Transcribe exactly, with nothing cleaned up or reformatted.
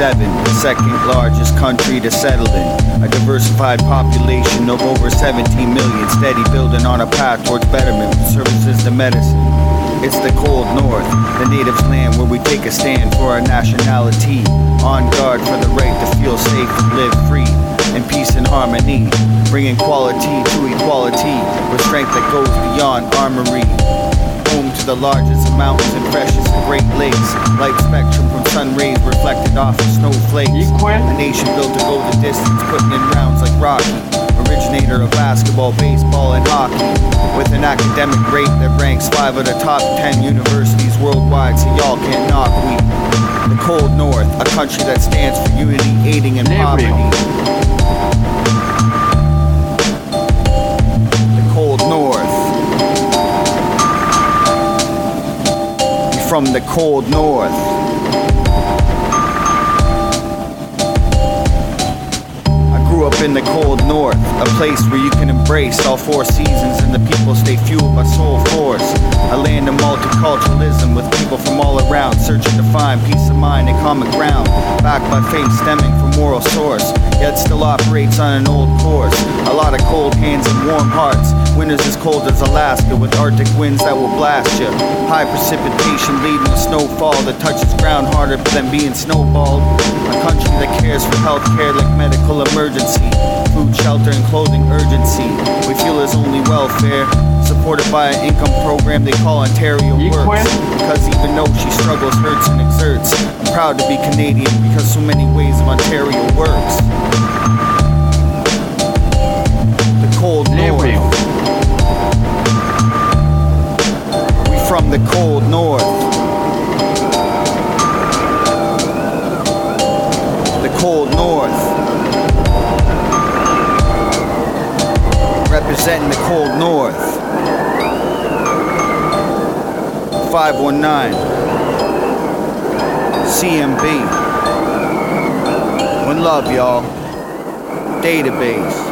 seventy-seven, the second largest country to settle in. A diversified population of over seventeen million, steady building on a path towards betterment from services to medicine. It's the cold north, the natives' land where we take a stand for our nationality. On guard for the right to feel safe and live free in peace and harmony, bringing quality to equality with strength that goes beyond armory. Home to the largest of mountains and freshest of Great Lakes, light spectrum from sun rays reflected off of snowflakes. A nation built to go the distance, putting in rounds like Rocky. Originator of basketball, baseball, and hockey, with an academic rate that ranks five of the top ten universities worldwide, so y'all can't knock we. The cold north, a country that stands for unity, aiding in poverty. The cold north. We from the cold north. Grew up in the cold north, a place where you can embrace all four seasons and the people stay fueled by soul force. A land of multiculturalism with people from all around, searching to find peace of mind and common ground, backed by faith stemming from moral source, yet still operates on an old course. A lot of cold hands and warm hearts, winters as cold as Alaska with arctic winds that will blast you. High precipitation leading to snowfall that touches ground harder than being snowballed. A country that cares for healthcare like medical emergency, food, shelter, and clothing urgency. We feel is only welfare, supported by an income program they call Ontario Works. Because even though she struggles, hurts, and exerts, I'm proud to be Canadian because so many ways of Ontario works. The cold north. We from the cold north. The cold north. Representing the cold north. five one nine C M B. One love, y'all. Database.